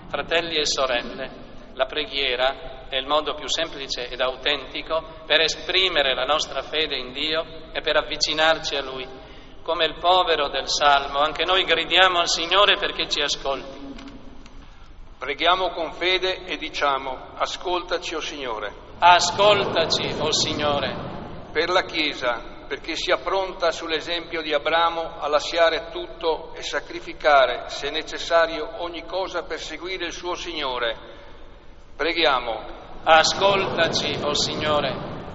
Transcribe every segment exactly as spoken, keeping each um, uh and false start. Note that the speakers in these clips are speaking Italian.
Fratelli e sorelle, la preghiera è il modo più semplice ed autentico per esprimere la nostra fede in Dio e per avvicinarci a Lui. Come il povero del Salmo, anche noi gridiamo al Signore perché ci ascolti. Preghiamo con fede e diciamo: ascoltaci, o Signore. Ascoltaci, o Signore. Per la Chiesa, perché sia pronta sull'esempio di Abramo a lasciare tutto e sacrificare, se necessario, ogni cosa per seguire il suo Signore. Preghiamo. Ascoltaci, o Signore.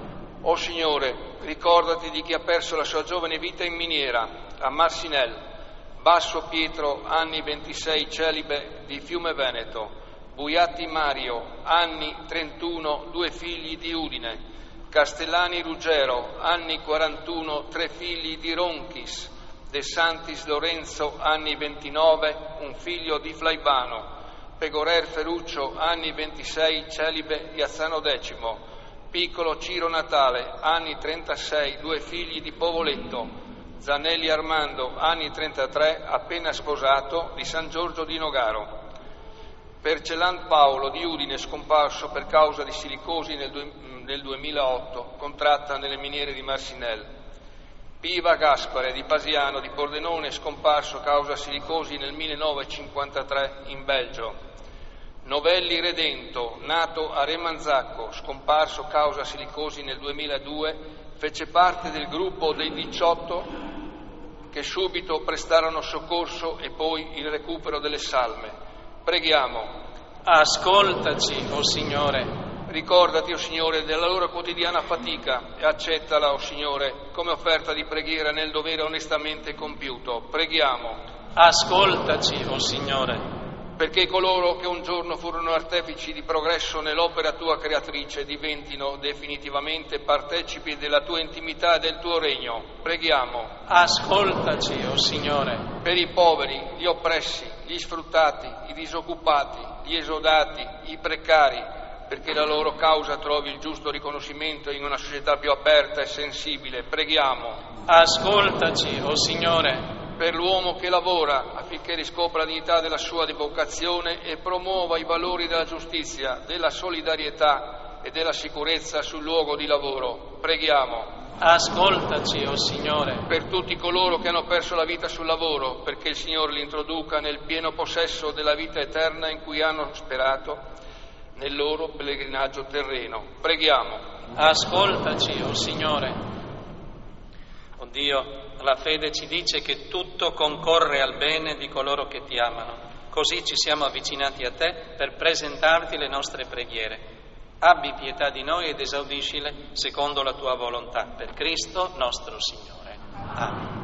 O Signore, ricordati di chi ha perso la sua giovane vita in miniera, a Marcinelle. Basso Pietro, anni ventisei, celibe di Fiume Veneto. Buiatti Mario, anni trentuno, due figli di Udine. Castellani Ruggero, anni quarantuno, tre figli di Ronchis. De Santis Lorenzo, anni ventinove, un figlio di Flaivano. Pegorer Ferruccio, anni ventisei, celibe di Azzano X. Piccolo Ciro Natale, anni trentasei, due figli di Povoletto. Zanelli Armando, anni trentatré, appena sposato, di San Giorgio di Nogaro. Per Celan Paolo di Udine, scomparso per causa di silicosi nel, du- nel duemilaotto, contratta nelle miniere di Marcinelle. Piva Gaspare di Pasiano di Pordenone, scomparso causa silicosi nel millenovecentocinquantatré in Belgio. Novelli Redento, nato a Remanzacco, scomparso causa silicosi nel duemiladue, fece parte del gruppo dei diciotto che subito prestarono soccorso e poi il recupero delle salme. Preghiamo. Ascoltaci, o Signore. Ricordati, o Signore, della loro quotidiana fatica e accettala, o Signore, come offerta di preghiera nel dovere onestamente compiuto. Preghiamo. Ascoltaci, o Signore. Perché coloro che un giorno furono artefici di progresso nell'opera tua creatrice diventino definitivamente partecipi della tua intimità e del tuo regno. Preghiamo. Ascoltaci, o Signore. Per i poveri, gli oppressi, gli sfruttati, i disoccupati, gli esodati, i precari, perché la loro causa trovi il giusto riconoscimento in una società più aperta e sensibile. Preghiamo. Ascoltaci, o Signore. Per l'uomo che lavora affinché riscopra la dignità della sua vocazione e promuova i valori della giustizia, della solidarietà e della sicurezza sul luogo di lavoro. Preghiamo. Ascoltaci, o Signore. Per tutti coloro che hanno perso la vita sul lavoro, perché il Signore li introduca nel pieno possesso della vita eterna in cui hanno sperato nel loro pellegrinaggio terreno. Preghiamo. Ascoltaci, o Signore. O Dio, la fede ci dice che tutto concorre al bene di coloro che ti amano. Così ci siamo avvicinati a te per presentarti le nostre preghiere. Abbi pietà di noi ed esaudiscile secondo la tua volontà. Per Cristo nostro Signore. Amen.